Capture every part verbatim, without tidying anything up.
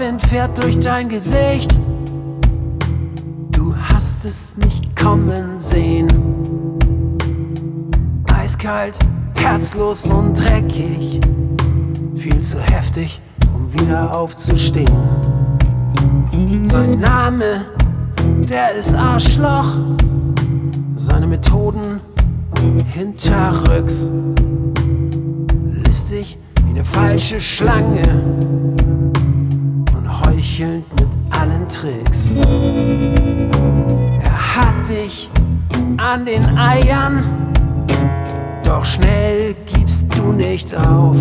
Wind fährt durch dein Gesicht. Du hast es nicht kommen sehen. Eiskalt, herzlos und dreckig. Viel zu heftig, um wieder aufzustehen. Sein Name, der ist Arschloch. Seine Methoden hinterrücks. Listig wie eine falsche Schlange und heuchelnd mit allen Tricks. Er hat dich an den Eiern, doch schnell gibst du nicht auf.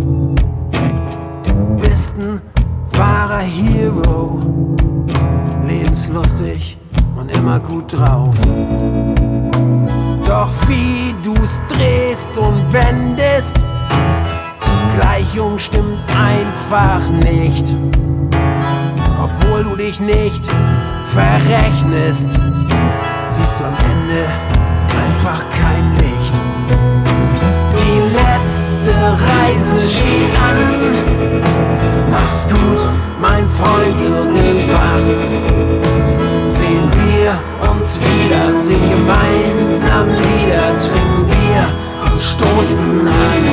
Du bist ein wahrer Hero, lebenslustig und immer gut drauf. Doch wie du's drehst und wendest, die Gleichung stimmt einfach nicht. Obwohl du dich nicht verrechnest, siehst du am Ende einfach kein Licht. Die letzte Reise steht an. Mach's gut, mein Freund, irgendwann sehen wir uns wieder, singen gemeinsam Lieder, trinken Bier und stoßen an.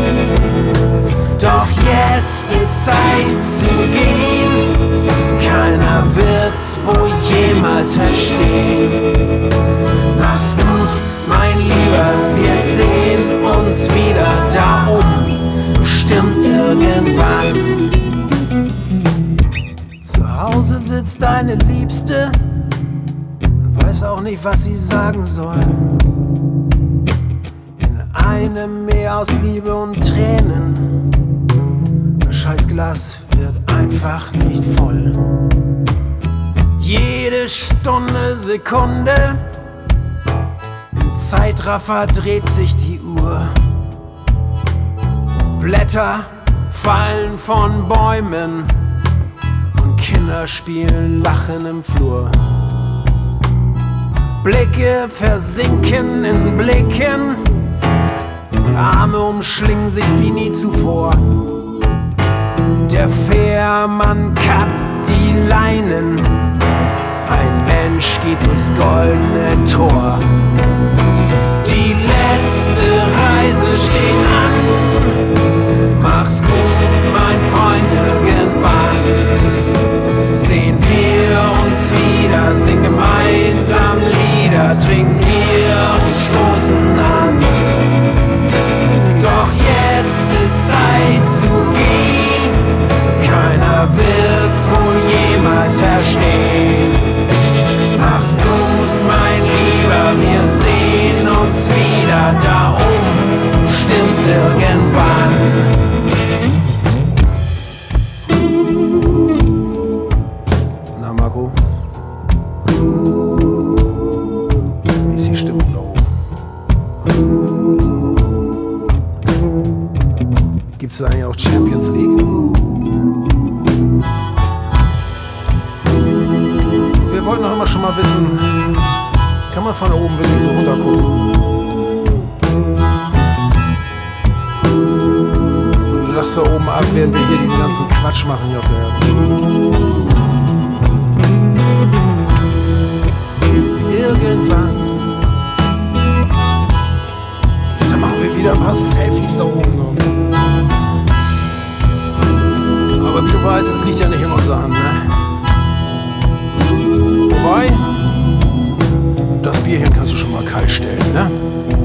Doch jetzt ist Zeit zu gehen, keiner wird's wohl jemals verstehen. Mach's gut, mein Lieber, wir sehen uns wieder da oben, bestimmt irgendwann. Zu Hause sitzt deine Liebste und weiß auch nicht, was sie sagen soll. In einem Meer aus Liebe und Tränen. Das Scheißglas wird einfach nicht voll. Jede Stunde, Sekunde, im Zeitraffer dreht sich die Uhr. Blätter fallen von Bäumen und Kinder spielen Lachen im Flur. Blicke versinken in Blicken, Arme umschlingen sich wie nie zuvor. Der Fährmann kappt die Leinen, ein Mensch geht durchs goldene Tor. Die letzte Reise steht an. Mach's gut, mein Freund, irgendwann sehen wir uns wieder, singen gemeinsam Lieder, trinken Bier und stoßen an. Doch jetzt ist Zeit zu gehen, keiner wird's wohl jemals verstehen. Mach's gut, mein Lieber, wir sehen uns wieder da oben, bestimmt irgendwann. Na Marco, wie ist die Stimmung da oben? Gibt's da eigentlich auch Champions League? Wir wollten doch immer schon mal wissen, kann man von da oben wirklich so runter gucken? Du lachst da oben ab, während wir hier diesen ganzen Quatsch machen hier auf der Erde. Irgendwann, dann machen wir wieder ein paar Selfies da oben. Aber wie du weißt, das liegt ja nicht in unserer Hand, ne? Wobei, das Bierchen kannst du schon mal kalt stellen, ne?